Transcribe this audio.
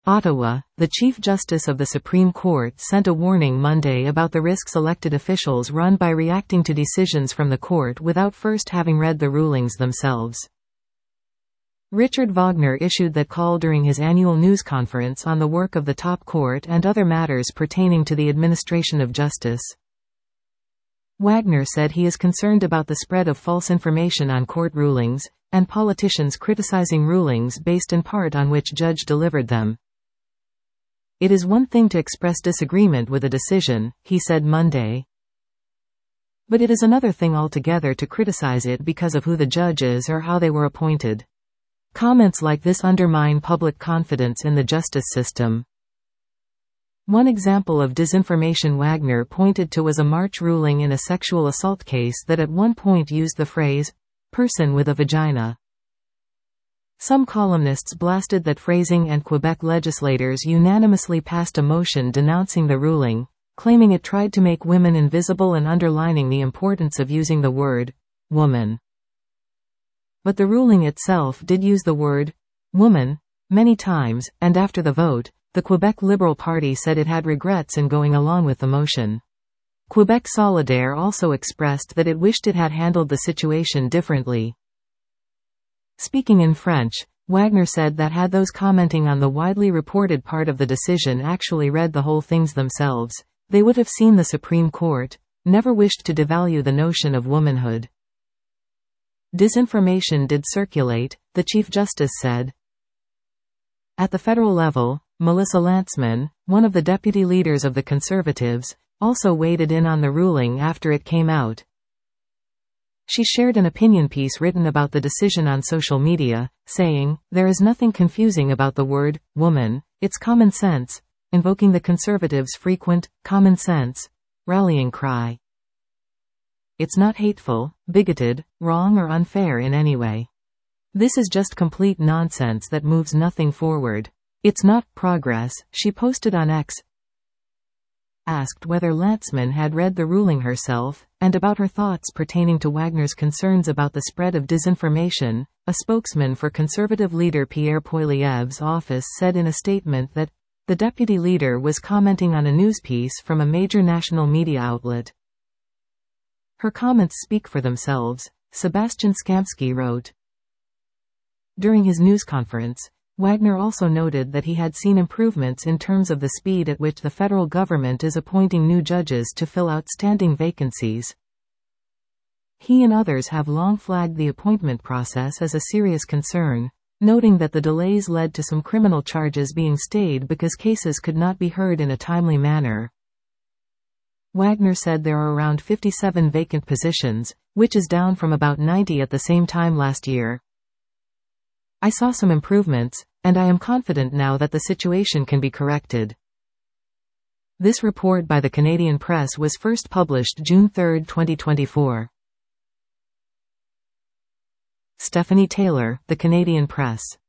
Ottawa, the Chief Justice of the Supreme Court sent a warning Monday about the risks elected officials run by reacting to decisions from the court without first having read the rulings themselves. Richard Wagner issued that call during his annual news conference on the work of the top court and other matters pertaining to the administration of justice. Wagner said he is concerned about the spread of false information on court rulings, and politicians criticizing rulings based in part on which judge delivered them. It is one thing to express disagreement with a decision, he said Monday. But it is another thing altogether to criticize it because of who the judge is or how they were appointed. Comments like this undermine public confidence in the justice system. One example of disinformation Wagner pointed to was a March ruling in a sexual assault case that at one point used the phrase, "person with a vagina." Some columnists blasted that phrasing, and Quebec legislators unanimously passed a motion denouncing the ruling, claiming it tried to make women invisible and underlining the importance of using the word woman. But the ruling itself did use the word woman many times, and after the vote, the Quebec Liberal Party said it had regrets in going along with the motion. Quebec Solidaire also expressed that it wished it had handled the situation differently. Speaking in French, Wagner said that had those commenting on the widely reported part of the decision actually read the whole things themselves, they would have seen the Supreme Court never wished to devalue the notion of womanhood. Disinformation did circulate, the Chief Justice said. At the federal level, Melissa Lantsman, one of the deputy leaders of the Conservatives, also waded in on the ruling after it came out. She shared an opinion piece written about the decision on social media, saying, "There is nothing confusing about the word woman, it's common sense," invoking the Conservatives' frequent common sense rallying cry. "It's not hateful, bigoted, wrong or unfair in any way. This is just complete nonsense that moves nothing forward. It's not progress," she posted on X. Asked whether Lantsman had read the ruling herself, and about her thoughts pertaining to Wagner's concerns about the spread of disinformation, a spokesman for Conservative leader Pierre Poilievre's office said in a statement that the deputy leader was commenting on a news piece from a major national media outlet. "Her comments speak for themselves," Sebastian Skamsky wrote. During his news conference, Wagner also noted that he had seen improvements in terms of the speed at which the federal government is appointing new judges to fill outstanding vacancies. He and others have long flagged the appointment process as a serious concern, noting that the delays led to some criminal charges being stayed because cases could not be heard in a timely manner. Wagner said there are around 57 vacant positions, which is down from about 90 at the same time last year. "I saw some improvements, and I am confident now that the situation can be corrected." This report by the Canadian Press was first published June 3, 2024. Stephanie Taylor, The Canadian Press.